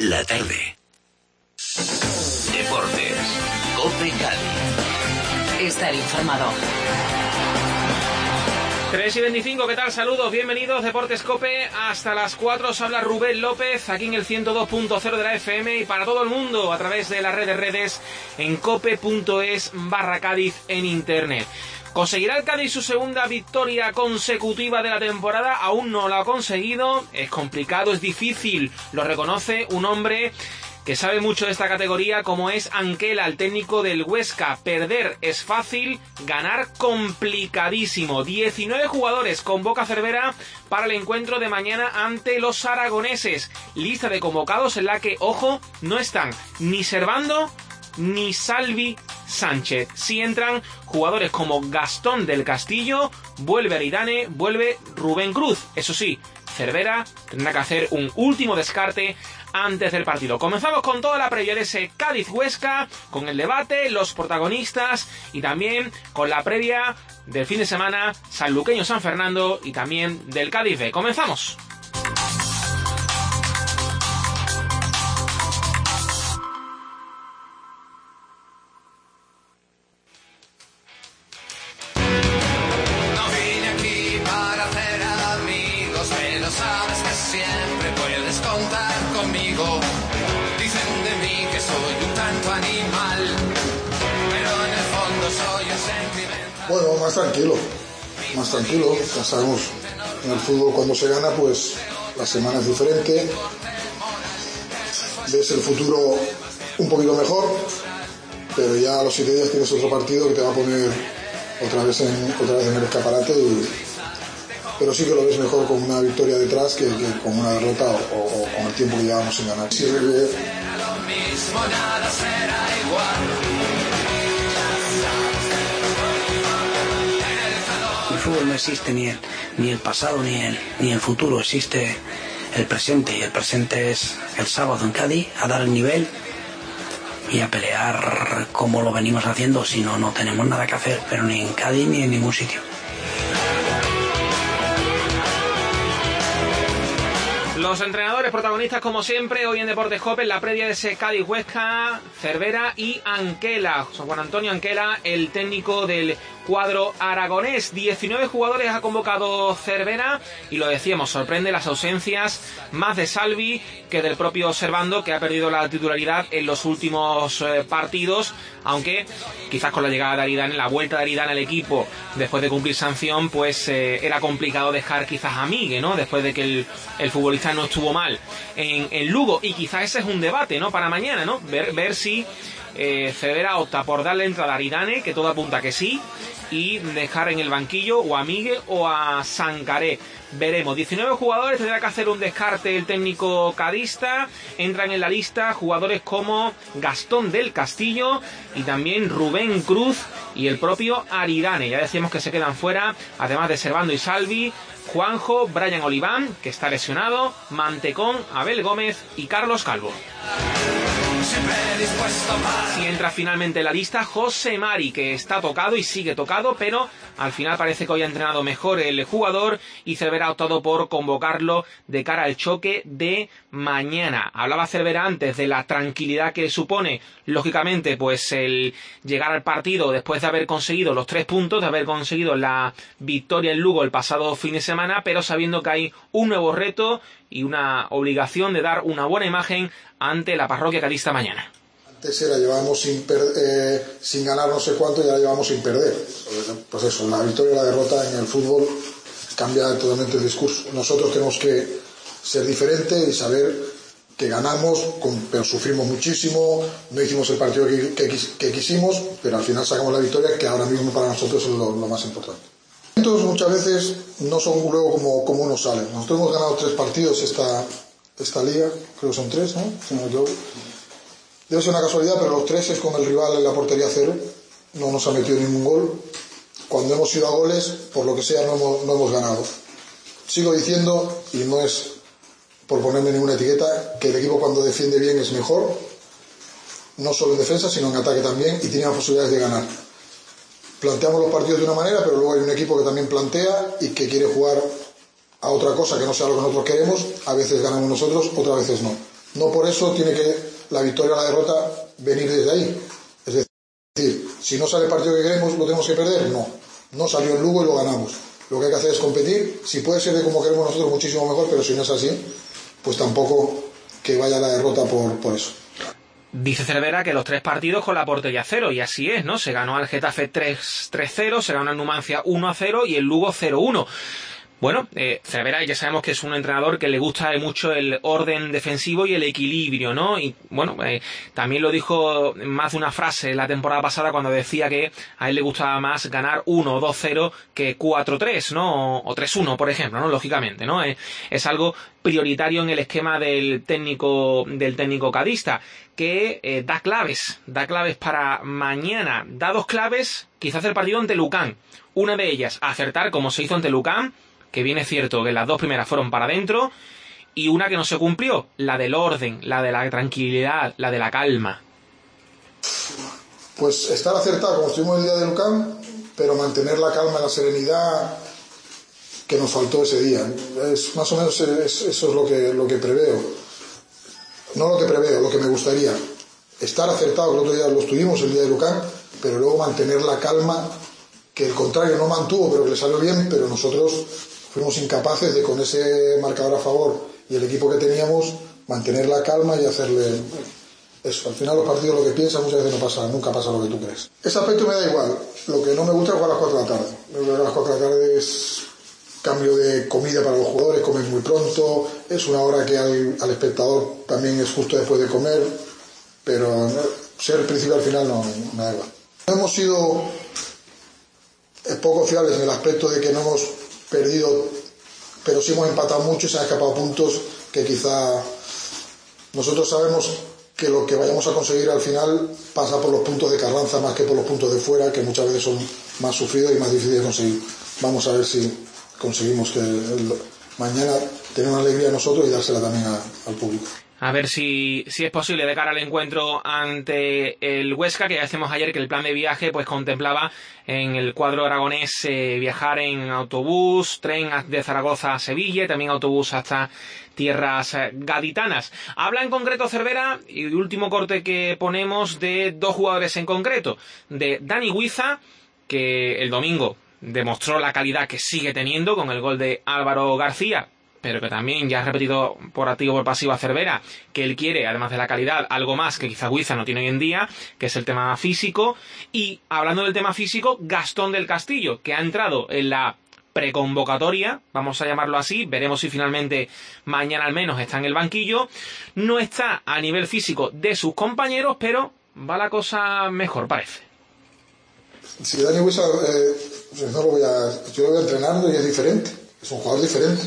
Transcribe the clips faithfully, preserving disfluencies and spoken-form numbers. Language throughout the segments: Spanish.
la tarde. Deportes. COPE Cádiz. Estar informado. tres y veinticinco, ¿qué tal? Saludos, bienvenidos, Deportes COPE, hasta las cuatro os habla Rubén López, aquí en el ciento dos punto cero de la F M y para todo el mundo, a través de las redes redes, en cope.es barra Cádiz en internet. ¿Conseguirá el Cádiz su segunda victoria consecutiva de la temporada? Aún no lo ha conseguido, es complicado, es difícil, lo reconoce un hombre que sabe mucho de esta categoría, como es Anquela, el técnico del Huesca. Perder es fácil, ganar complicadísimo. diecinueve jugadores convoca Cervera para el encuentro de mañana ante los aragoneses. Lista de convocados en la que, ojo, no están ni Servando ni Salvi Sánchez. Sí entran jugadores como Gastón del Castillo, vuelve Aridane, vuelve Rubén Cruz. Eso sí, Cervera tendrá que hacer un último descarte antes del partido. Comenzamos con toda la previa de ese Cádiz-Huesca, con el debate, los protagonistas y también con la previa del fin de semana sanluqueño-San Fernando y también del Cádiz B. ¡Comenzamos! Dicen de mí que soy un tanto animal, pero en el fondo soy un sentimental. Bueno, más tranquilo, más tranquilo, ya sabemos, en el fútbol cuando se gana, pues la semana es diferente, ves el futuro un poquito mejor, pero ya a los siete días tienes otro partido que te va a poner otra vez en, otra vez en el escaparate y... pero sí que lo ves mejor con una victoria detrás que, que con una derrota o, o, o con el tiempo que llevamos sin ganar. Sí, el fútbol no existe ni el, ni el pasado ni el, ni el futuro, existe el presente, y el presente es el sábado en Cádiz, a dar el nivel y a pelear como lo venimos haciendo. Si no, no tenemos nada que hacer, pero ni en Cádiz ni en ningún sitio. Los entrenadores protagonistas, como siempre, hoy en Deportes COPE, en la previa de ese Cádiz-Huesca, Cervera y Anquela. José Juan Antonio Anquela, el técnico del cuadro aragonés. diecinueve jugadores ha convocado Cervera y lo decíamos, sorprende las ausencias más de Salvi que del propio Servando, que ha perdido la titularidad en los últimos eh, partidos, aunque quizás con la llegada de Aridane, la vuelta de Aridane al equipo después de cumplir sanción, pues eh, era complicado dejar quizás a Migue, ¿no? Después de que el, el futbolista no estuvo mal en, en Lugo, y quizás ese es un debate, ¿no? Para mañana, ¿no? Ver, ver si eh, Cervera opta por darle entrada a Aridane, que todo apunta que sí, y dejar en el banquillo o a Migue o a Sancaré. Veremos. diecinueve jugadores, tendrá que hacer un descarte el técnico cadista. Entran en la lista jugadores como Gastón del Castillo y también Rubén Cruz y el propio Aridane. Ya decíamos que se quedan fuera, además de Servando y Salvi, Juanjo, Brian Oliván, que está lesionado, Mantecón, Abel Gómez y Carlos Calvo. Si entra finalmente en la lista José Mari, que está tocado y sigue tocado, pero al final parece que hoy ha entrenado mejor el jugador y Cervera ha optado por convocarlo de cara al choque de mañana. Hablaba Cervera antes de la tranquilidad que supone, lógicamente, pues el llegar al partido después de haber conseguido los tres puntos, de haber conseguido la victoria en Lugo el pasado fin de semana, pero sabiendo que hay un nuevo reto y una obligación de dar una buena imagen ante la parroquia cadista mañana. Antes era, llevábamos sin, per, eh, sin ganar no sé cuánto y ahora llevamos sin perder. Pues eso, la victoria y la derrota en el fútbol cambia totalmente el discurso. Nosotros tenemos que ser diferentes y saber que ganamos, con, pero sufrimos muchísimo, no hicimos el partido que, que, que quisimos, pero al final sacamos la victoria, que ahora mismo para nosotros es lo, lo más importante. Entonces, muchas veces no son luego como, como uno sale. Nosotros hemos ganado tres partidos esta, esta liga, creo que son tres, ¿no? Si no, yo, debe ser una casualidad, pero los tres es con el rival en la portería cero, no nos ha metido ningún gol. Cuando hemos ido a goles, por lo que sea, no hemos, no hemos ganado. Sigo diciendo, y no es por ponerme ninguna etiqueta, que el equipo cuando defiende bien es mejor, no solo en defensa, sino en ataque también, y tiene más posibilidades de ganar. Planteamos los partidos de una manera, pero luego hay un equipo que también plantea y que quiere jugar a otra cosa que no sea lo que nosotros queremos. A veces ganamos nosotros, otras veces no. No por eso tiene que la victoria o la derrota venir desde ahí. Es decir, si no sale el partido que queremos, ¿lo tenemos que perder? No. No salió en Lugo y lo ganamos. Lo que hay que hacer es competir. Si puede ser de como queremos nosotros, muchísimo mejor, pero si no es así, pues tampoco que vaya la derrota por, por eso. Dice Cervera que los tres partidos con la portería cero, y así es, ¿no? Se ganó al Getafe tres cero, se ganó al Numancia uno a cero y el Lugo cero uno. Bueno, eh, Cervera ya sabemos que es un entrenador que le gusta mucho el orden defensivo y el equilibrio, ¿no? Y bueno, eh, también lo dijo más de una frase la temporada pasada cuando decía que a él le gustaba más ganar uno o dos cero que cuatro tres, ¿no? O, o tres uno, por ejemplo, ¿no? Lógicamente, ¿no? Eh, es algo prioritario en el esquema del técnico del técnico cadista, que eh, da claves, da claves para mañana, da dos claves, quizás el partido ante Lucan. Una de ellas, acertar como se hizo ante Lucan, que bien es cierto que las dos primeras fueron para adentro, y una que no se cumplió, la del orden, la de la tranquilidad, la de la calma. Pues estar acertado como estuvimos el día de Lucan, pero mantener la calma y la serenidad que nos faltó ese día. Es más o menos es, eso es lo que, lo que preveo. No lo que preveo, lo que me gustaría. Estar acertado, que el otro día lo estuvimos el día de Lucan, pero luego mantener la calma, que el contrario no mantuvo, pero que le salió bien, pero nosotros fuimos incapaces de, con ese marcador a favor y el equipo que teníamos, mantener la calma y hacerle eso. Al final los partidos lo que piensas muchas veces no pasa, nunca pasa lo que tú crees. Ese aspecto me da igual. Lo que no me gusta es jugar a las cuatro de la tarde. A las cuatro de la tarde es cambio de comida para los jugadores, comen muy pronto, es una hora que al, al espectador también es justo después de comer, pero ser el principio al final no me da igual. Hemos sido poco fiables en el aspecto de que no hemos perdido, pero sí hemos empatado mucho y se han escapado puntos que quizá nosotros sabemos que lo que vayamos a conseguir al final pasa por los puntos de Carranza más que por los puntos de fuera, que muchas veces son más sufridos y más difíciles de conseguir. Vamos a ver si conseguimos que el, mañana tener una alegría nosotros y dársela también a, al público. A ver si, si es posible de cara al encuentro ante el Huesca, que ya decíamos ayer que el plan de viaje pues contemplaba en el cuadro aragonés eh, viajar en autobús, tren de Zaragoza a Sevilla y también autobús hasta tierras eh, gaditanas. Habla en concreto Cervera, y el último corte que ponemos, de dos jugadores en concreto, de Dani Huiza, que el domingo demostró la calidad que sigue teniendo con el gol de Álvaro García, pero que también ya ha repetido por activo o por pasivo a Cervera que él quiere, además de la calidad, algo más que quizá Huiza no tiene hoy en día, que es el tema físico. Y hablando del tema físico, Gastón del Castillo, que ha entrado en la preconvocatoria, vamos a llamarlo así, veremos si finalmente mañana al menos está en el banquillo. No está a nivel físico de sus compañeros, pero va la cosa mejor, parece. Si Dani Huiza, eh, no lo voy a, yo lo voy a entrenar y es diferente, es un jugador diferente.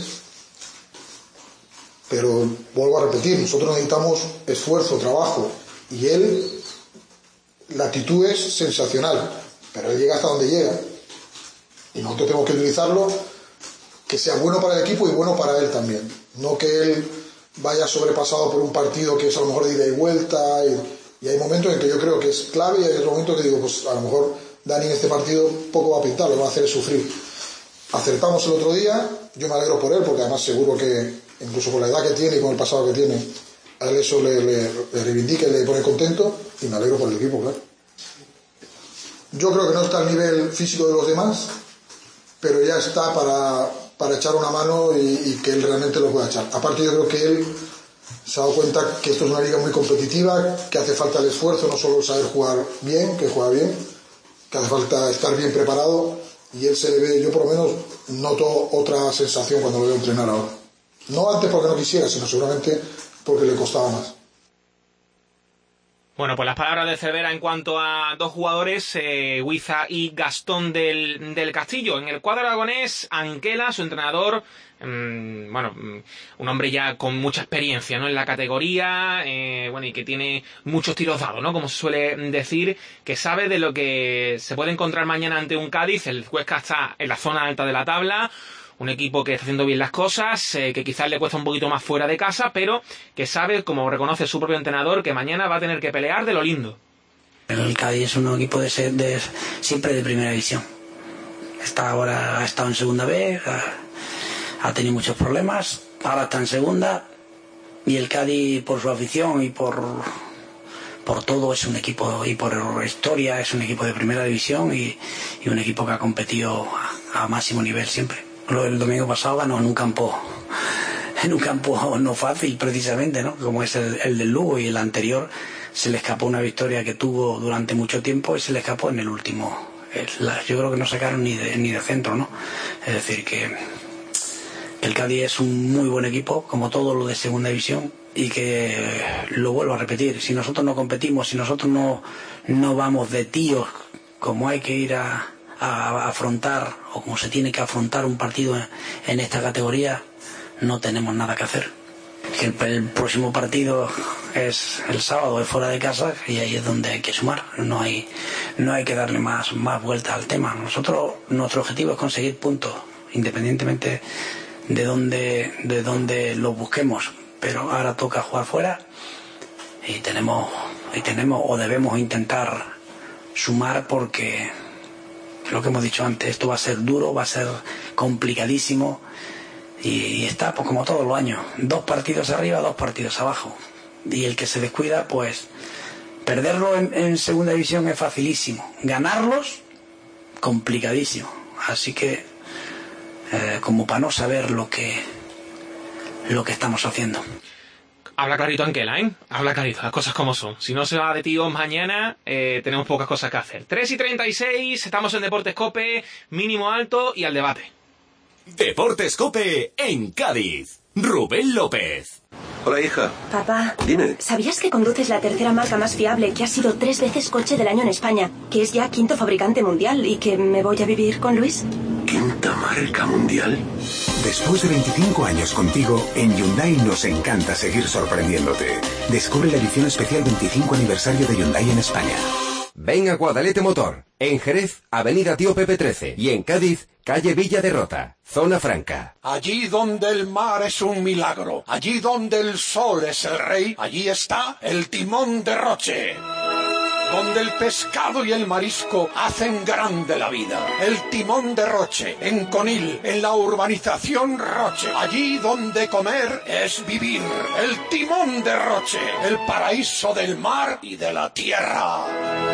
Pero vuelvo a repetir, nosotros necesitamos esfuerzo, trabajo, y él, la actitud es sensacional, pero él llega hasta donde llega y nosotros tenemos que utilizarlo, que sea bueno para el equipo y bueno para él también, no que él vaya sobrepasado por un partido que es a lo mejor de ida y vuelta, y, y hay momentos en que yo creo que es clave y hay otros momentos que digo, pues a lo mejor Dani en este partido poco va a pintar, lo va a hacer es sufrir. Acertamos el otro día, yo me alegro por él porque además seguro que incluso con la edad que tiene y con el pasado que tiene, a él eso le, le, le reivindica y le pone contento, y me alegro por el equipo, claro. Yo creo que no está al nivel físico de los demás, pero ya está para, para echar una mano y, y que él realmente lo pueda echar. Aparte yo creo que él se ha dado cuenta que esto es una liga muy competitiva, que hace falta el esfuerzo, no solo saber jugar bien, que juega bien, que hace falta estar bien preparado, y él se le ve, yo por lo menos noto otra sensación cuando lo veo entrenar ahora. No antes porque no quisiera, sino seguramente porque le costaba más. Bueno, pues las palabras de Cervera en cuanto a dos jugadores, eh, Huiza y Gastón del, del Castillo. En el cuadro aragonés, Anquela, su entrenador, mmm, bueno, un hombre ya con mucha experiencia, ¿no?, en la categoría, eh, bueno, y que tiene muchos tiros dados, ¿no?, como se suele decir, que sabe de lo que se puede encontrar mañana ante un Cádiz. El Huesca está en la zona alta de la tabla, un equipo que está haciendo bien las cosas, eh, que quizás le cuesta un poquito más fuera de casa, pero que sabe, como reconoce su propio entrenador, que mañana va a tener que pelear de lo lindo. El Cádiz es un equipo de, ser, de siempre de primera división. Está ahora, ha estado en segunda B, ha, ha tenido muchos problemas, ahora está en segunda y el Cádiz, por su afición y por por todo, es un equipo, y por historia es un equipo de primera división y, y un equipo que ha competido a, a máximo nivel siempre. El domingo pasado ganó en un campo en un campo no fácil precisamente, ¿no? Como es el, el del Lugo, y el anterior se le escapó una victoria que tuvo durante mucho tiempo y se le escapó en el último. Yo creo que no sacaron ni de, ni de centro, ¿no? Es decir, que, que el Cádiz es un muy buen equipo, como todo lo de segunda división, y que lo vuelvo a repetir, si nosotros no competimos, si nosotros no, no vamos de tíos como hay que ir a, a, a afrontar, o como se tiene que afrontar un partido en, en esta categoría, no tenemos nada que hacer. Que el, el próximo partido es el sábado, es fuera de casa, y ahí es donde hay que sumar. No hay, no hay que darle más, más vuelta al tema. Nosotros, nuestro objetivo es conseguir puntos, independientemente de dónde, de dónde los busquemos. Pero ahora toca jugar fuera y tenemos, y tenemos o debemos intentar sumar, porque lo que hemos dicho antes, esto va a ser duro, va a ser complicadísimo. Y está, pues como todos los años, dos partidos arriba, dos partidos abajo. Y el que se descuida, pues perderlo en, en segunda división es facilísimo. Ganarlos, complicadísimo. Así que, eh, como para no saber lo que, lo que estamos haciendo. Habla clarito Anquela, ¿eh? Habla clarito, las cosas como son. Si no se va de tíos mañana, eh, tenemos pocas cosas que hacer. tres y treinta y seis, estamos en Deportes COPE, mínimo alto y al debate. Deportes COPE en Cádiz. Rubén López. Hola, hija. Papá, Dime. ¿sabías que conduces la tercera marca más fiable, que ha sido tres veces coche del año en España, que es ya quinto fabricante mundial y que me voy a vivir con Luis? ¿Quinta marca mundial? Después de veinticinco años contigo, en Hyundai nos encanta seguir sorprendiéndote. Descubre la edición especial veinticinco aniversario de Hyundai en España. Ven a Guadalete Motor. En Jerez, Avenida Tío Pepe trece. Y en Cádiz, calle Villa de Rota, Zona Franca. Allí donde el mar es un milagro, allí donde el sol es el rey, allí está el timón de Roche. Donde el pescado y el marisco hacen grande la vida. El timón de Roche, en Conil, en la urbanización Roche. Allí donde comer es vivir. El timón de Roche, el paraíso del mar y de la tierra.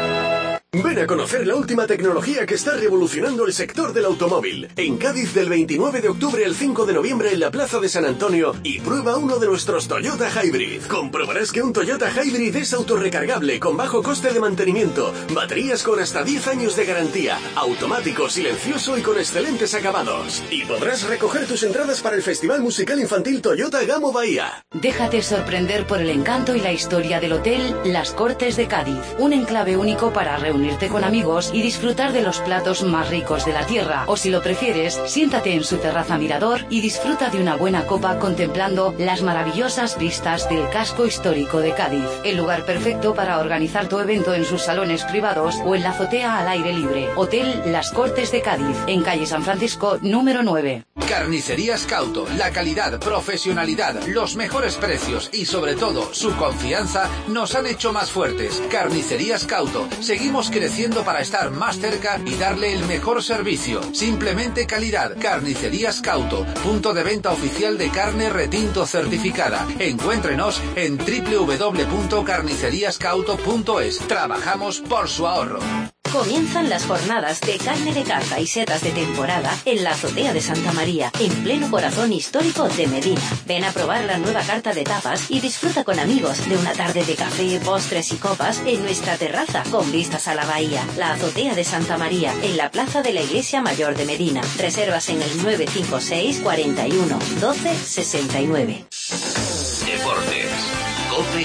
Ven a conocer la última tecnología que está revolucionando el sector del automóvil. En Cádiz, del veintinueve de octubre al cinco de noviembre en la Plaza de San Antonio, y prueba uno de nuestros Toyota Hybrid. Comprobarás que un Toyota Hybrid es autorrecargable, con bajo coste de mantenimiento, baterías con hasta diez años de garantía, automático, silencioso y con excelentes acabados. Y podrás recoger tus entradas para el Festival Musical Infantil Toyota Gamo Bahía. Déjate sorprender por el encanto y la historia del hotel Las Cortes de Cádiz. Un enclave único para reunir Unirte con amigos y disfrutar de los platos más ricos de la tierra. O si lo prefieres, siéntate en su terraza mirador y disfruta de una buena copa contemplando las maravillosas vistas del casco histórico de Cádiz. El lugar perfecto para organizar tu evento en sus salones privados o en la azotea al aire libre. Hotel Las Cortes de Cádiz, en calle San Francisco, número nueve. Carnicerías Cauto. La calidad, profesionalidad, los mejores precios y sobre todo su confianza nos han hecho más fuertes. Carnicerías Cauto. Seguimos creciendo para estar más cerca y darle el mejor servicio. Simplemente calidad. Carnicerías Cauto, punto de venta oficial de carne retinto certificada. Encuéntrenos en doble u doble u doble u punto carnicerías cauto punto es. Trabajamos por su ahorro. Comienzan las jornadas de carne de caza y setas de temporada en la azotea de Santa María, en pleno corazón histórico de Medina. Ven a probar la nueva carta de tapas y disfruta con amigos de una tarde de café, postres y copas en nuestra terraza con vistas a la bahía. La azotea de Santa María, en la plaza de la Iglesia Mayor de Medina. Reservas en el nueve cinco seis, cuarenta y uno, doce, sesenta y nueve. Deportes COPE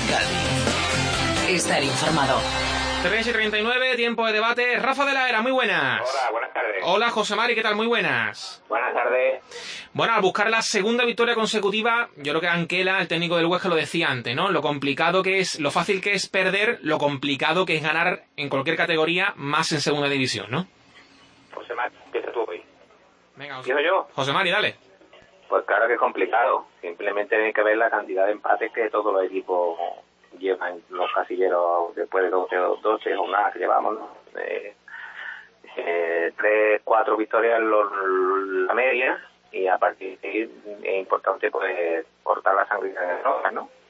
Cádiz. Estar informado. tres y treinta y nueve, tiempo de debate. Rafa de la Era, muy buenas. Hola, buenas tardes. Hola, José Mari, ¿qué tal? Muy buenas. Buenas tardes. Bueno, al buscar la segunda victoria consecutiva, yo creo que Anquela, el técnico del Huesca, lo decía antes, ¿no? Lo complicado que es, lo fácil que es perder, lo complicado que es ganar en cualquier categoría, más en segunda división, ¿no? José Mari, empieza tú hoy. Venga, José. yo? José Mari, dale. Pues claro que es complicado. Simplemente hay que ver la cantidad de empates que todos los equipos llevan los casilleros después de doce o doce o nada que llevamos, ¿no? Eh, eh, tres, cuatro victorias la media, y a partir de ahí es importante pues cortar la sangre en el roja, ¿no?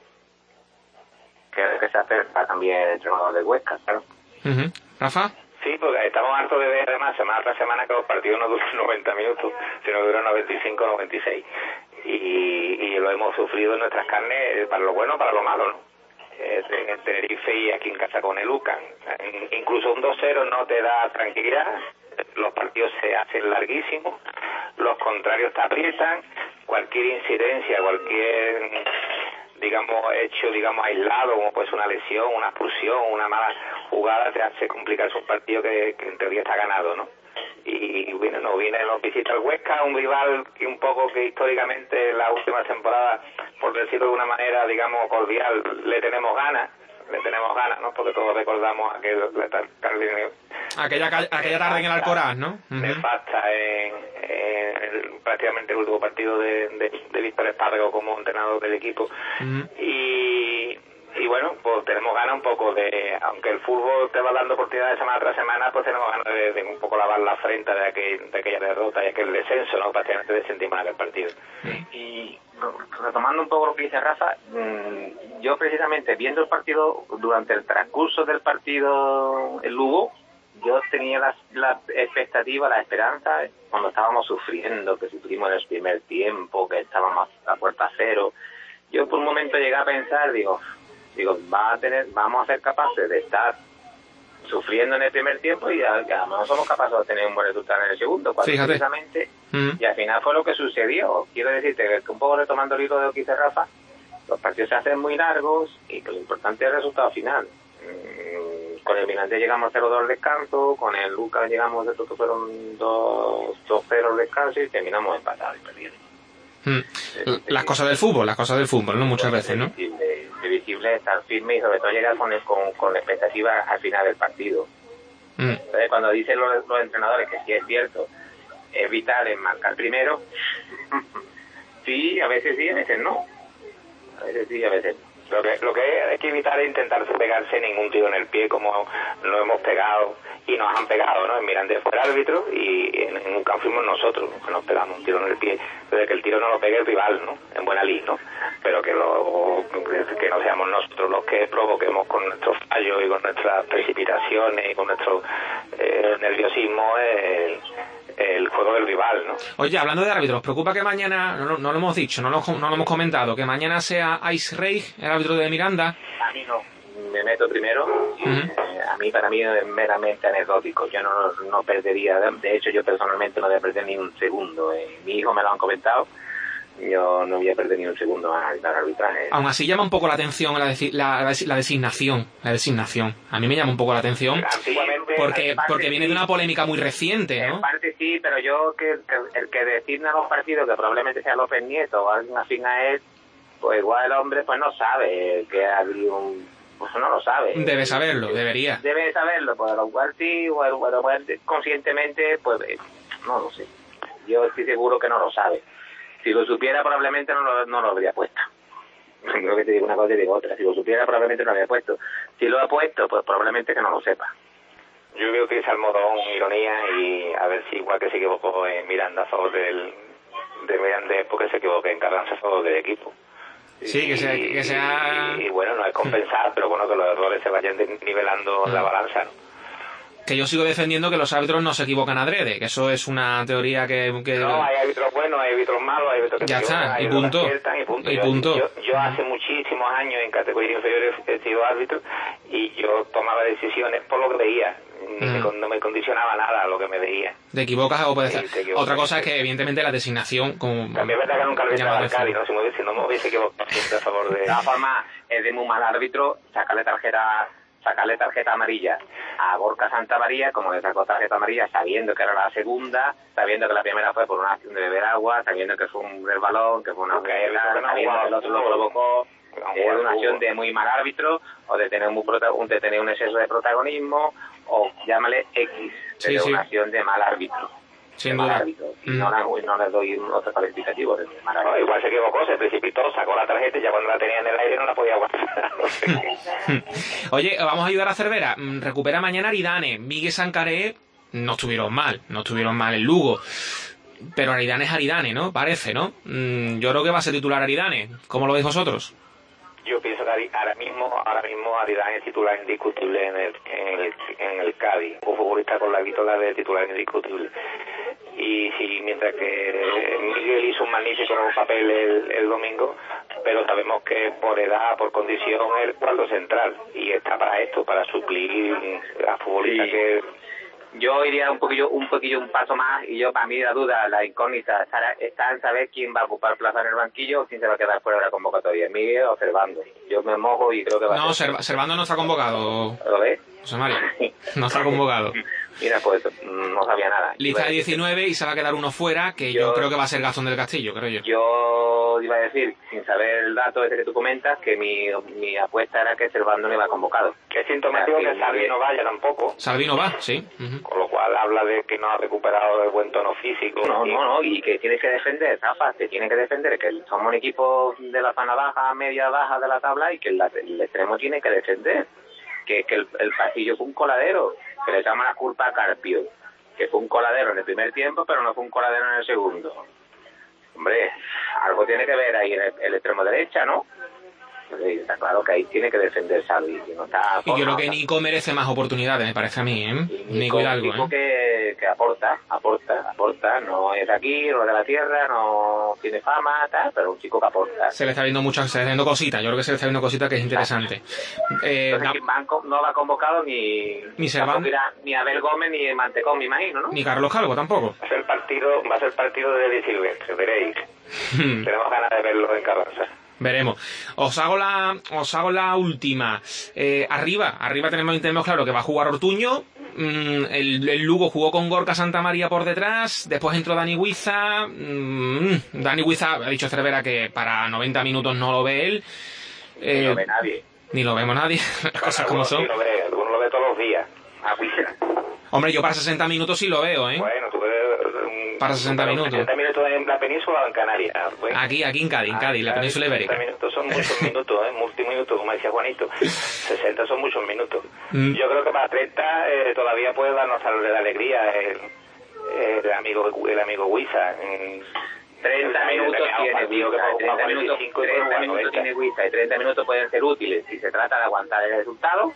que es que se acerca también el entrenador de Huesca, claro. Uh-huh. ¿Rafa? Sí, porque estamos hartos de ver además semana tras semana que los partidos no duran noventa minutos, sino que duran noventa y cinco, noventa y seis. Y, y lo hemos sufrido en nuestras carnes, para lo bueno, para lo malo, ¿no? En Tenerife y aquí en casa con el U C A N. Incluso un dos cero no te da tranquilidad, los partidos se hacen larguísimos, los contrarios te aprietan, cualquier incidencia, cualquier, digamos, hecho, digamos, aislado, como puede ser una lesión, una expulsión, una mala jugada, te hace complicarse un partido que, que en teoría está ganado, ¿no? Y bueno, nos viene, nos visita el Huesca, un rival que un poco que históricamente en la última temporada, por decirlo de una manera, digamos, cordial, le tenemos ganas, le tenemos ganas, ¿no? Porque todos recordamos aquel, aquella, aquella tarde en el Alcoraz, ¿no? Uh-huh. Nefasta en, en el, prácticamente el último partido de, de, de Víctor Espárrago como entrenador del equipo. Uh-huh. Y... Y bueno, pues tenemos ganas un poco de, aunque el fútbol te va dando oportunidades semana tras semana, pues tenemos ganas de, de un poco lavar la frente de, aquel, de aquella derrota y aquel descenso, ¿no? Prácticamente descentimos en aquel partido. Y retomando un poco lo que dice Rafa, mmm, yo precisamente viendo el partido, durante el transcurso del partido en Lugo, yo tenía la, la expectativa, la esperanza, cuando estábamos sufriendo, que sufrimos en el primer tiempo, que estábamos a puerta cero, yo por un momento llegué a pensar, digo... Digo, va a tener, vamos a ser capaces de estar sufriendo en el primer tiempo y a, a lo mejor somos capaces de tener un buen resultado en el segundo. Cuando precisamente, mm. y al final fue lo que sucedió. Quiero decirte que un poco retomando el hilo de lo que dice Rafa, los partidos se hacen muy largos y que lo importante es el resultado final. Mm, con el Mirandés llegamos cero dos al descanso, con el Lucas llegamos de todo fueron dos cero al descanso y terminamos empatados y perdiendo. Mm. Las cosas del fútbol, las cosas del fútbol, ¿no? Muchas veces, ¿no? Visible, estar firme y sobre todo llegar con, con, con expectativa al final del partido. Mm. Entonces, cuando dicen los, los entrenadores que sí es cierto, es vital en marcar primero, sí, a veces sí, a veces no. A veces sí, a veces no. Lo que, lo que hay que evitar es intentar pegarse ningún tiro en el pie como lo hemos pegado y nos han pegado, ¿no? En Mirandés fue el árbitro y en, en un campo fuimos nosotros que nos pegamos un tiro en el pie, pero que el tiro no lo pegue el rival, ¿no? En buena lid, ¿no? Pero que, lo, que no seamos nosotros los que provoquemos con nuestros fallos y con nuestras precipitaciones y con nuestro eh, nerviosismo el, el juego del rival, ¿no? Oye, hablando de árbitros, ¿preocupa que mañana, no, no lo hemos dicho, no lo, no lo hemos comentado, que mañana sea Ice Reich, el árbitro de Miranda? A mí no. Me meto primero. Uh-huh. eh, a mí, para mí, es meramente anecdótico. Yo no, no perdería, de hecho, yo personalmente no voy a perder ni un segundo. Eh, mi hijo me lo han comentado. Yo no voy a perder ni un segundo a analizar arbitraje. Aún así llama un poco la atención la, desi- la, la, la designación. La designación. A mí me llama un poco la atención. Antiguamente, porque porque viene sí, de una polémica muy reciente, ¿no? En parte sí, pero yo que, que el que designa los partidos, que probablemente sea López Nieto o alguien afín a él, pues igual el hombre pues no sabe que ha habido un... Pues no lo sabe. Debe saberlo, debería. Debe saberlo, pues a lo cual sí, o a lo cual conscientemente, pues no lo sé. Yo estoy seguro que no lo sabe. Si lo supiera, probablemente no lo, no lo habría puesto. Creo que te digo una cosa y digo otra. Si lo supiera, probablemente no lo habría puesto. Si lo ha puesto, pues probablemente que no lo sepa. Yo creo que es almohadón, ironía, y a ver si igual que se equivocó en Miranda a favor del, de Mirandés, porque se equivocó en Carranza a favor del equipo. Sí, que sea... Que sea... Y, y bueno, no es compensar, pero bueno, que los errores se vayan nivelando mm. la balanza, ¿no? Que yo sigo defendiendo que los árbitros no se equivocan adrede, que eso es una teoría que... que... No, hay árbitros buenos, hay árbitros malos, hay árbitros que ya se está, equivocan, y punto. Aciertan, y punto. Y yo, punto. Yo, yo hace muchísimos años en categoría inferior he sido árbitro y yo tomaba decisiones por lo que veía, mm. me, no me condicionaba nada a lo que me veía. ¿Te equivocas o puede ser? Sí, otra cosa es que evidentemente la designación... Como, también es verdad que nunca lo hubiese al Cádiz, ¿no? Si, me, si no me hubiese equivocado a favor de... De todas formas, es de muy mal árbitro sacarle tarjeta... sacarle tarjeta amarilla a Gorka Santamaría, como le sacó tarjeta amarilla sabiendo que era la segunda, sabiendo que la primera fue por una acción de beber agua, sabiendo que fue un resbalón, que fue una caída, okay, sabiendo que el otro lo provocó, es eh, una acción de muy mal árbitro, o de tener, muy prota- de tener un exceso de protagonismo, o llámale X, pero sí, sí. una acción de mal árbitro. Sin duda. Y mm. no, no les doy otro calificativo de maravilla. No, igual se equivocó, se precipitó, sacó la tarjeta y ya cuando la tenía en el aire no la podía aguantar. Oye, vamos a ayudar a Cervera. Recupera mañana Aridane. Miguel Sancaré no estuvieron mal, no estuvieron mal en Lugo. Pero Aridane es Aridane, ¿no? Parece, ¿no? Yo creo que va a ser titular Aridane. ¿Cómo lo veis vosotros? Yo pienso que Adi- ahora mismo ahora mismo Adidán es titular indiscutible en el, en el, en el Cádiz, un futbolista con la vitola de titular indiscutible. Y sí, mientras que Miguel hizo un magnífico papel el, el domingo, pero sabemos que por edad, por condición, es el cuadro central y está para esto, para suplir a futbolistas Sí. que... Yo iría un poquillo, un poquillo un paso más, y yo, para mí, la duda, la incógnita está, está en saber quién va a ocupar plaza en el banquillo o quién se va a quedar fuera de la convocatoria, Miguel o Servando. Yo me mojo y creo que va No, a ser... Serv- Servando no está convocado. ¿Lo ves? José Mario, no está convocado. Mira, pues no sabía nada. Lista de Iba a decir- diecinueve y se va a quedar uno fuera, que yo, Yo- creo que va a ser Gastón del Castillo, creo yo. Yo iba a decir, sin saber el dato ese que tú comentas, que mi, mi apuesta era que Servando no iba convocado. Que es sintomático que Salvi no vaya tampoco, Salvino va, sí. Ujú. con lo cual habla de que no ha recuperado el buen tono físico. No, Y- no, no, y que tienes que defender, Rafa, te tiene que defender, que somos un equipo de la zona baja, media baja de la tabla y que el, el extremo tiene que defender. Que, que el, el pasillo fue un coladero, que le echamos la culpa a Carpio, que fue un coladero en el primer tiempo, pero no fue un coladero en el segundo. Hombre, algo tiene que ver ahí en el, el extremo derecha, ¿no? Pues está claro que ahí tiene que defender Salvi, que no está... Y yo creo que Nico merece más oportunidades, me parece a mí, ¿eh? Nico Nico, Hidalgo, Nico ¿eh? que, que aporta, aporta, aporta, no es de aquí, no es de la tierra, no tiene fama, tal, pero un chico que aporta. Se le está viendo muchas, se le está viendo cositas, yo creo que se le está viendo cositas que es interesante. Eh, Entonces, no, no, no va convocado ni Ni Servando. tampoco irá ni Abel Gómez ni Mantecón, me imagino, ¿no? ni Carlos Calvo tampoco. Va a ser partido, va a ser partido de Eddie Silvestre, veréis. Tenemos ganas de verlo en Carranza. Veremos. Os hago la, os hago la última. Eh, arriba, arriba tenemos, tenemos claro que va a jugar Ortuño. Mm, el, el Lugo jugó con Gorka Santamaría por detrás. Después entró Dani Huiza. Mm, Dani Huiza ha dicho Cervera que para noventa minutos no lo ve él. Eh, Ni lo ve nadie. Ni lo vemos nadie. Las cosas como Algunos son. sí lo ve, algunos lo ve todos los días. A Huiza. Hombre, yo para sesenta minutos sí lo veo, ¿eh? Bueno, tú ves... um, Para sesenta minutos. sesenta minutos en la península o en Canarias. Bueno, Aquí, aquí en Cádiz, en Cádiz, la península ibérica. sesenta minutos son muchos minutos, ¿eh? Multiminutos, como decía Juanito. sesenta son muchos minutos. Mm. Yo creo que para treinta eh, todavía puede darnos algo de alegría el, el amigo el amigo Huiza. En treinta minutos tiene Huiza, treinta minutos, treinta minutos tiene Huiza y treinta minutos pueden ser útiles si se trata de aguantar el resultado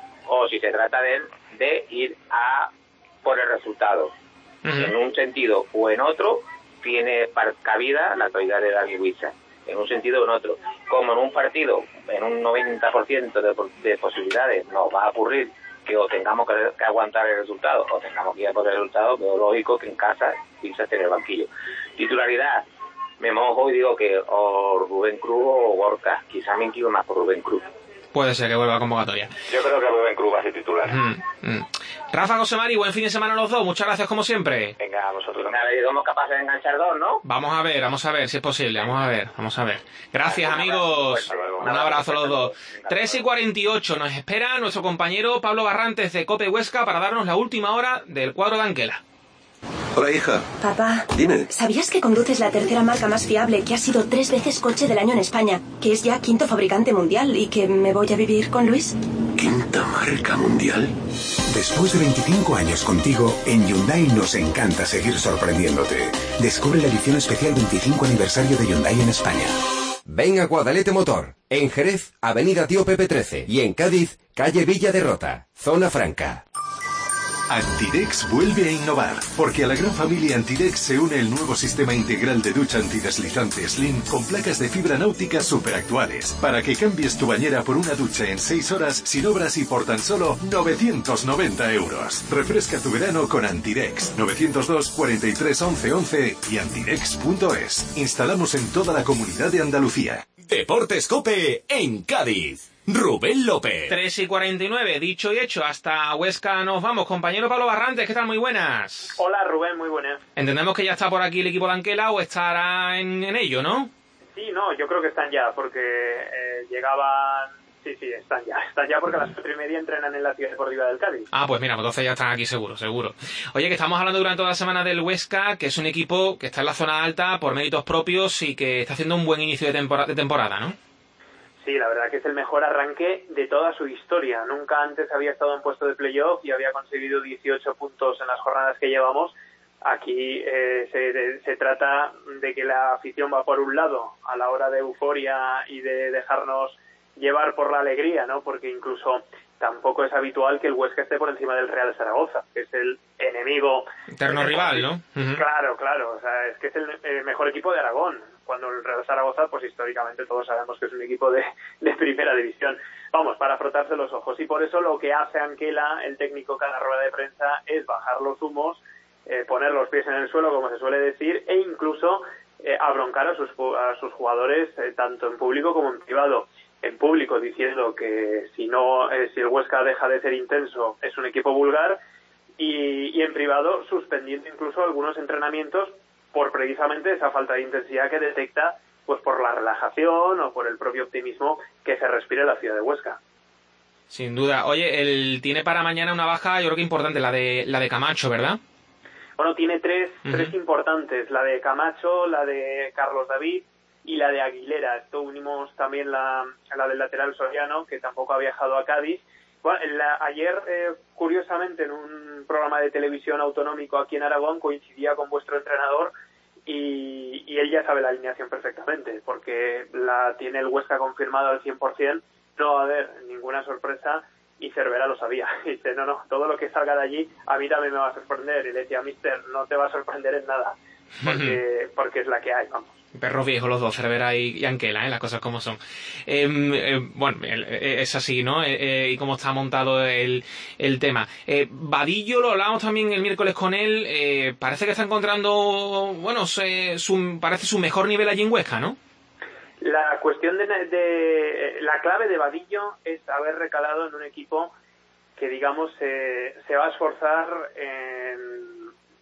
o si se trata de, de ir a por el resultado. En un sentido o en otro tiene par- cabida la calidad de Dani Huiza, en un sentido o en otro. Como en un partido, en un noventa por ciento de, de posibilidades nos va a ocurrir que o tengamos que, que aguantar el resultado o tengamos que ir a por el resultado, pero lógico que en casa Huiza esté en el banquillo. Titularidad, me mojo y digo que o Rubén Cruz o Gorka, quizá me inclino más por Rubén Cruz. Puede ser que vuelva a convocatoria. Yo creo que Rubén Cruz va a ser titular. Mm, mm. Rafa, José Mari, buen fin de semana a los dos. Muchas gracias como siempre. Venga, vosotros. A ver, somos capaces de enganchar dos, ¿no? Vamos a ver, vamos a ver si es posible. Vamos a ver, vamos a ver. Gracias, amigos. Un abrazo a los dos. tres y cuarenta y ocho. Nos espera nuestro compañero Pablo Barrantes de Cope Huesca para darnos la última hora del cuadro de Anquela. Hola, hija. Papá, Dime. ¿sabías que conduces la tercera marca más fiable, que ha sido tres veces coche del año en España, que es ya quinto fabricante mundial y que me voy a vivir con Luis? ¿Quinta marca mundial? Después de veinticinco años contigo, en Hyundai nos encanta seguir sorprendiéndote. Descubre la edición especial veinticinco aniversario de Hyundai en España. Ven a Guadalete Motor. En Jerez, Avenida Tío Pepe trece. Y en Cádiz, calle Villa de Rota, Zona Franca. Antidex vuelve a innovar, porque a la gran familia Antidex se une el nuevo sistema integral de ducha antideslizante Slim con placas de fibra náutica superactuales, para que cambies tu bañera por una ducha en seis horas sin obras y por tan solo novecientos noventa euros. Refresca tu verano con Antidex. novecientos dos, cuarenta y tres, once, once y antidex punto es. Instalamos en toda la comunidad de Andalucía. Deportes Cope en Cádiz. Rubén López. tres y cuarenta y nueve, dicho y hecho, hasta Huesca nos vamos. Compañero Pablo Barrantes, ¿qué tal? Muy buenas. Hola Rubén, muy buenas. Entendemos que ya está por aquí el equipo de Anquela o estará en, en ello, ¿no? Sí, no, yo creo que están ya, porque eh, llegaban... Sí, sí, están ya. Están ya porque a las cuatro y media entrenan en la Ciudad Deportiva del Cádiz. Ah, pues mira, pues entonces ya están aquí seguro, seguro. Oye, que estamos hablando durante toda la semana del Huesca, que es un equipo que está en la zona alta por méritos propios y que está haciendo un buen inicio de temporada, de temporada, ¿no? Sí, la verdad que es el mejor arranque de toda su historia. Nunca antes había estado en puesto de playoff y había conseguido dieciocho puntos en las jornadas que llevamos. Aquí eh, se, se trata de que la afición va por un lado a la hora de euforia y de dejarnos llevar por la alegría, ¿no? Porque incluso tampoco es habitual que el Huesca esté por encima del Real Zaragoza, que es el enemigo... Eterno rival, ¿no? Uh-huh. Claro, claro, o sea, es que es el, el mejor equipo de Aragón, cuando el Real Zaragoza, pues históricamente todos sabemos que es un equipo de, de primera división. Vamos, para frotarse los ojos, y por eso lo que hace Anquela, el técnico, cada rueda de prensa, es bajar los humos, eh, poner los pies en el suelo, como se suele decir, e incluso eh, abroncar a sus, a sus jugadores, eh, tanto en público como en privado. En público diciendo que si no, eh, si el Huesca deja de ser intenso, es un equipo vulgar, y, y en privado suspendiendo incluso algunos entrenamientos por precisamente esa falta de intensidad que detecta, pues por la relajación o por el propio optimismo que se respira en la ciudad de Huesca. Sin duda. Oye, él tiene para mañana una baja, yo creo que importante, la de la de Camacho, ¿verdad? Bueno, tiene tres, Uh-huh. tres importantes, la de Camacho, la de Carlos David y la de Aguilera. Esto unimos también la, la del lateral soriano, que tampoco ha viajado a Cádiz. Bueno, la, ayer, eh, curiosamente, en un programa de televisión autonómico aquí en Aragón, coincidía con vuestro entrenador y, y él ya sabe la alineación perfectamente, porque la tiene el Huesca confirmado al cien por ciento, no va a haber ninguna sorpresa, y Cervera lo sabía. Y dice, no, no, todo lo que salga de allí a mí también me va a sorprender. Y le decía, mister, no te va a sorprender en nada, porque, porque es la que hay, vamos. Perros viejos los dos, Cervera y, y Anquela, ¿eh? Las cosas como son. Eh, eh, bueno, eh, es así, ¿no? Eh, eh, y cómo está montado el, el tema. Eh, Vadillo, lo hablábamos también el miércoles con él, eh, parece que está encontrando, bueno, se, su, parece su mejor nivel allí en Huesca, ¿no? La cuestión de, de... La clave de Vadillo es haber recalado en un equipo que, digamos, se, se va a esforzar en...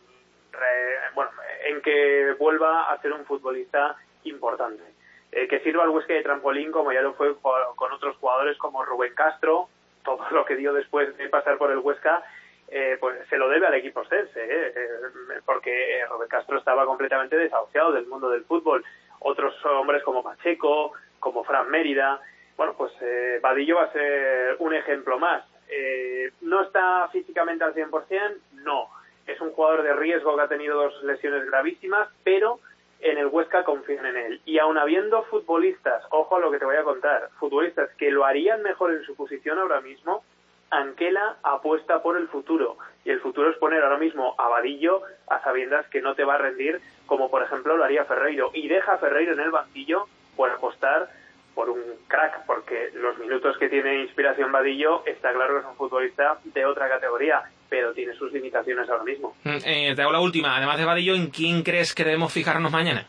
bueno, en que vuelva a ser un futbolista importante, eh, que sirva al Huesca de trampolín, como ya lo fue con otros jugadores como Rubén Castro. Todo lo que dio después de pasar por el Huesca, eh, pues se lo debe al equipo ostense, eh, eh, porque Rubén Castro estaba completamente desahuciado del mundo del fútbol. Otros hombres como Pacheco, como Fran Mérida. Bueno, pues eh, Vadillo va a ser un ejemplo más. Eh, ¿No está físicamente al cien por ciento? No. Es un jugador de riesgo que ha tenido dos lesiones gravísimas, pero en el Huesca confían en él. Y aun habiendo futbolistas, ojo a lo que te voy a contar, futbolistas que lo harían mejor en su posición ahora mismo, Anquela apuesta por el futuro. Y el futuro es poner ahora mismo a Vadillo a sabiendas que no te va a rendir, como por ejemplo lo haría Ferreiro. Y deja a Ferreiro en el banquillo por apostar por un crack, porque los minutos que tiene Inspiración Vadillo, está claro que es un futbolista de otra categoría, pero tiene sus limitaciones ahora mismo. Eh, te hago la última. Además de Vadillo, ¿en quién crees que debemos fijarnos mañana?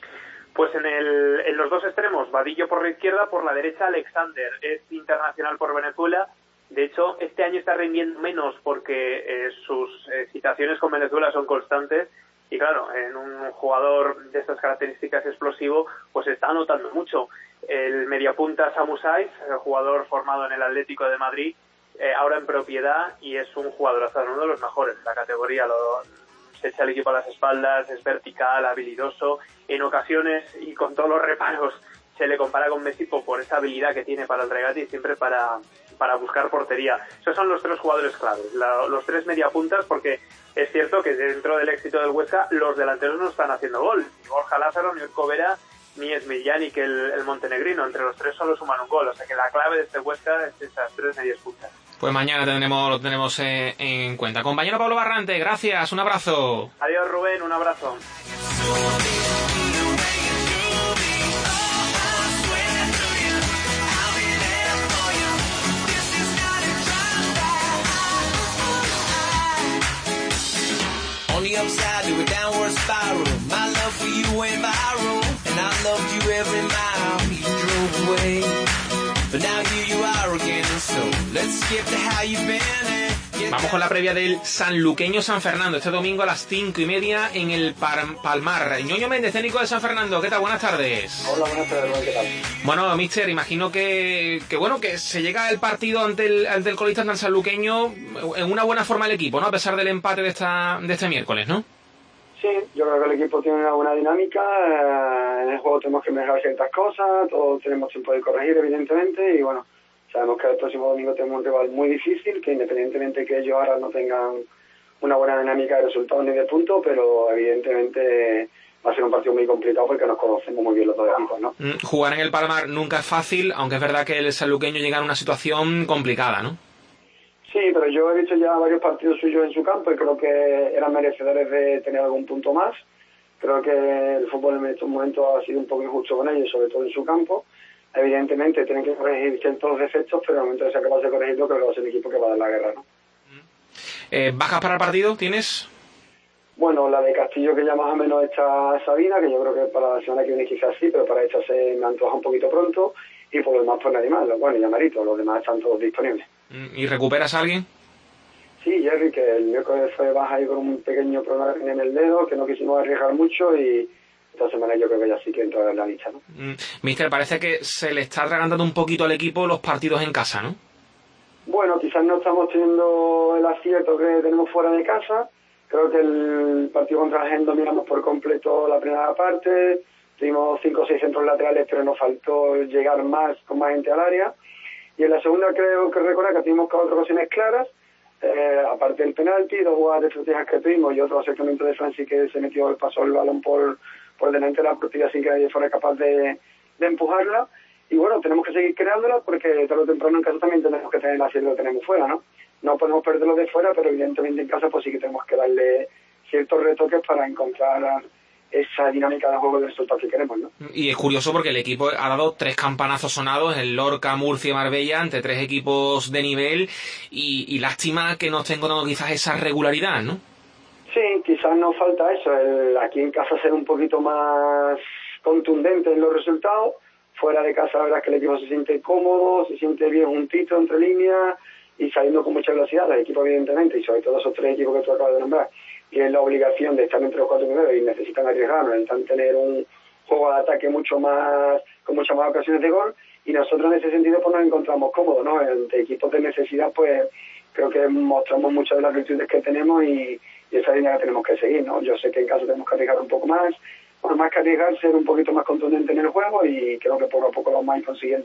Pues en, el, en los dos extremos, Vadillo por la izquierda, por la derecha Alexander, es internacional por Venezuela. De hecho, este año está rindiendo menos porque eh, sus eh, citaciones con Venezuela son constantes, y claro, en un jugador de estas características explosivo, pues está anotando mucho. El mediapunta Samu Saiz, el jugador formado en el Atlético de Madrid, eh, ahora en propiedad, y es un jugadorazo, uno de los mejores de la categoría. Lo, se echa el equipo a las espaldas, es vertical, habilidoso, en ocasiones y con todos los reparos se le compara con Messi por esa habilidad que tiene para el regate y siempre para, para buscar portería. Esos son los tres jugadores claves, la, los tres mediapuntas, porque es cierto que dentro del éxito del Huesca los delanteros no están haciendo gol. Ni Borja Lázaro, ni Urco Vera, ni Smiljan, que el, el montenegrino. Entre los tres solo suman un gol. O sea que la clave de este Huesca es esas tres medias puntas. Pues mañana tendremos, lo tenemos eh, en cuenta. Compañero Pablo Barrante, gracias, un abrazo. Adiós Rubén, un abrazo. On the upside to a downward spiral, my love for you went viral, and I loved you every mile you drove away. But now here you are again, so let's skip to how you've been. Vamos con la previa del Sanluqueño San Fernando, este domingo a las cinco y media en el Palmar. Ñoño Méndez, técnico de San Fernando, ¿qué tal? Buenas tardes. Hola, buenas tardes, ¿qué tal? Bueno, mister, imagino que, que bueno, que se llega el partido ante el, ante el colista del sanluqueño en una buena forma el equipo, ¿no? A pesar del empate de esta de este miércoles, ¿no? Sí, yo creo que el equipo tiene una buena dinámica, eh, en el juego tenemos que mejorar ciertas cosas, todos tenemos tiempo de corregir, evidentemente, y bueno, sabemos que el próximo domingo tenemos un rival muy difícil, que independientemente que ellos ahora no tengan una buena dinámica de resultados ni de puntos, pero evidentemente va a ser un partido muy complicado porque nos conocemos muy bien los dos equipos, ¿no? Mm, jugar en el Palmar nunca es fácil, aunque es verdad que el sanluqueño llega en una situación complicada, ¿no? Sí, pero yo he visto ya varios partidos suyos en su campo y creo que eran merecedores de tener algún punto más. Creo que el fútbol en estos momentos ha sido un poco injusto con ellos, sobre todo en su campo. Evidentemente tienen que corregir ciertos defectos, pero en el momento de ser capaz de corregirlo, creo que va a ser el equipo que va a dar la guerra, ¿no? Eh, ¿Bajas para el partido tienes? Bueno, la de Castillo, que ya más o menos está Sabina, que yo creo que para la semana que viene quizás sí, pero para esta se me antoja un poquito pronto, y por lo demás pues nadie más. Bueno, y Amarito, los demás están todos disponibles. ¿Y recuperas a alguien? Sí, Jerry, que el miércoles fue baja ahí con un pequeño problema en el dedo, que no quisimos arriesgar mucho y esta semana yo creo que ya sí que entra en la lista, ¿no? Mm, Mister, parece que se le está atragantando un poquito al equipo los partidos en casa, ¿no? Bueno, quizás no estamos teniendo el acierto que tenemos fuera de casa. Creo que el partido contra Gen dominamos por completo la primera parte, tuvimos cinco o seis centros laterales, pero nos faltó llegar más, con más gente al área. Y en la segunda creo que recordar que tuvimos cuatro ocasiones claras, eh, aparte del penalti, dos jugadas de estrategias que tuvimos y otro acercamiento de Francis que se metió el paso del balón por, por delante de la portería sin que nadie fuera capaz de, de empujarla. Y bueno, tenemos que seguir creándola porque tarde o temprano en casa también tenemos que tener el acierto que tenemos fuera, ¿no? No podemos perderlo de fuera, pero evidentemente en casa pues sí que tenemos que darle ciertos retoques para encontrar esa dinámica de juego del resultado que queremos, ¿no? Y es curioso porque el equipo ha dado tres campanazos sonados en Lorca, Murcia y Marbella ante tres equipos de nivel y, y lástima que no esté encontrando quizás esa regularidad, ¿no? Sí, quizás nos falta eso, el aquí en casa ser un poquito más contundente en los resultados. Fuera de casa la verdad es que el equipo se siente cómodo, se siente bien juntito entre líneas y saliendo con mucha velocidad, el equipo evidentemente, y sobre todo esos tres equipos que tú acabas de nombrar, tienen la obligación de estar entre los cuatro primeros y necesitan arriesgar, necesitan tener un juego de ataque mucho más, con muchas más ocasiones de gol, y nosotros en ese sentido pues nos encontramos cómodos, ¿no? Ante equipos de necesidad pues creo que mostramos muchas de las virtudes que tenemos y, y esa línea que tenemos que seguir, ¿no? Yo sé que en caso tenemos que arriesgar un poco más, bueno, más que arriesgar, ser un poquito más contundente en el juego y creo que poco a poco lo vamos a ir consiguiendo.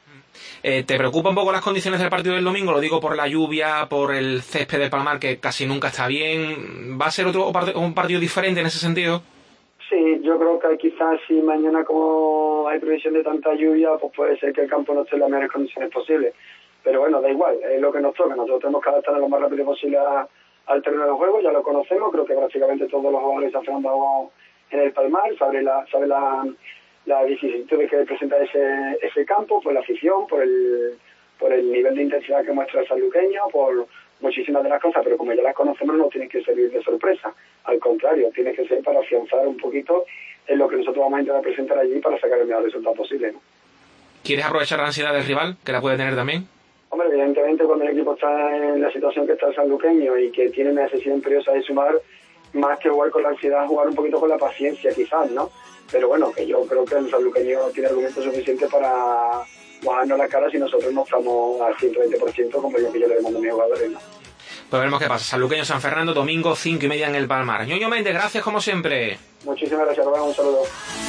Eh, ¿Te preocupa un poco las condiciones del partido del domingo? Lo digo por la lluvia, por el césped del Palmar, que casi nunca está bien. ¿Va a ser otro un partido diferente en ese sentido? Sí, yo creo que quizás si mañana como hay previsión de tanta lluvia, pues puede ser que el campo no esté en las mejores condiciones posibles. Pero bueno, da igual, es lo que nos toca. Nosotros tenemos que adaptarnos lo más rápido posible a, al terreno de juego, ya lo conocemos, creo que prácticamente todos los jugadores se han enfrentado en el Palmar, sabe la... Sabe la la vicisitud que presenta ese ese campo, por la afición, por el por el nivel de intensidad que muestra el sanluqueño, por muchísimas de las cosas, pero como ya las conocemos no tiene que servir de sorpresa, al contrario, tiene que ser para afianzar un poquito en lo que nosotros vamos a intentar presentar allí para sacar el mejor resultado posible, ¿no? ¿Quieres aprovechar la ansiedad del rival, que la puede tener también? Hombre, evidentemente cuando el equipo está en la situación que está el sanluqueño y que tiene una necesidad imperiosa de sumar, más que jugar con la ansiedad, jugar un poquito con la paciencia quizás, ¿no? Pero bueno, que yo creo que el sanluqueño tiene argumentos suficientes para bajarnos la cara si nosotros no estamos al ciento veinte por ciento como es lo que yo le demando a mis jugadores, ¿no? Pues veremos qué pasa. Sanluqueño San Fernando, domingo, cinco y media en el Palmar. Ñoño Méndez, gracias como siempre. Muchísimas gracias, Rubén, un saludo.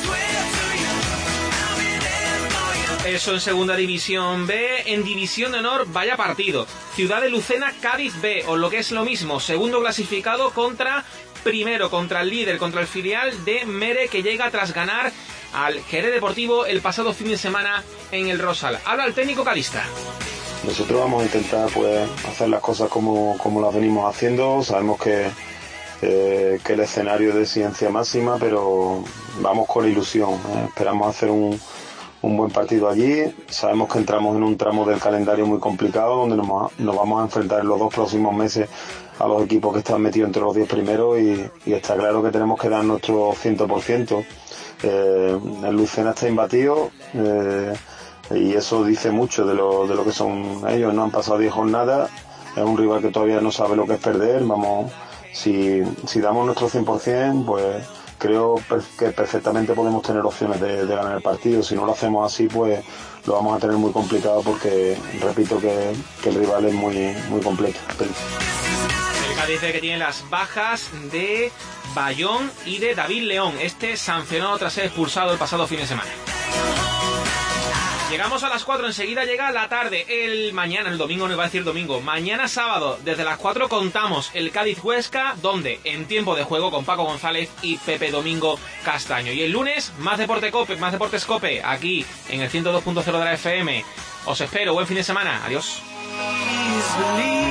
Eso en segunda división B. En división de honor, vaya partido. Ciudad de Lucena, Cádiz B, o lo que es lo mismo, segundo clasificado contra primero, contra el líder, contra el filial de Mere, que llega tras ganar al Jerez Deportivo el pasado fin de semana en el Rosal. Habla el técnico cadista. Nosotros vamos a intentar pues hacer las cosas como, como las venimos haciendo. Sabemos que, eh, que el escenario es de exigencia máxima, pero vamos con ilusión, ¿eh? Esperamos hacer un, un buen partido allí. Sabemos que entramos en un tramo del calendario muy complicado, donde nos, nos vamos a enfrentar en los dos próximos meses a los equipos que están metidos entre los diez primeros y, y está claro que tenemos que dar nuestro cien por ciento. Eh, el Lucena está imbatido eh, y eso dice mucho de lo, de lo que son ellos. No han pasado diez jornadas, es un rival que todavía no sabe lo que es perder. Vamos, si, si damos nuestro cien por ciento, pues creo que perfectamente podemos tener opciones de, de ganar el partido. Si no lo hacemos así, pues lo vamos a tener muy complicado porque repito que, que el rival es muy, muy completo. Dice que tiene las bajas de Bayón y de David León. Este sancionado tras ser expulsado el pasado fin de semana. Llegamos a las cuatro, enseguida llega la tarde. El mañana, el domingo, no iba a decir domingo. Mañana sábado, desde las cuatro contamos el Cádiz-Huesca, donde en tiempo de juego con Paco González y Pepe Domingo Castaño. Y el lunes, más Deporte Cope, más Deportes Cope, aquí en el ciento dos punto cero de la F M. Os espero, buen fin de semana. Adiós.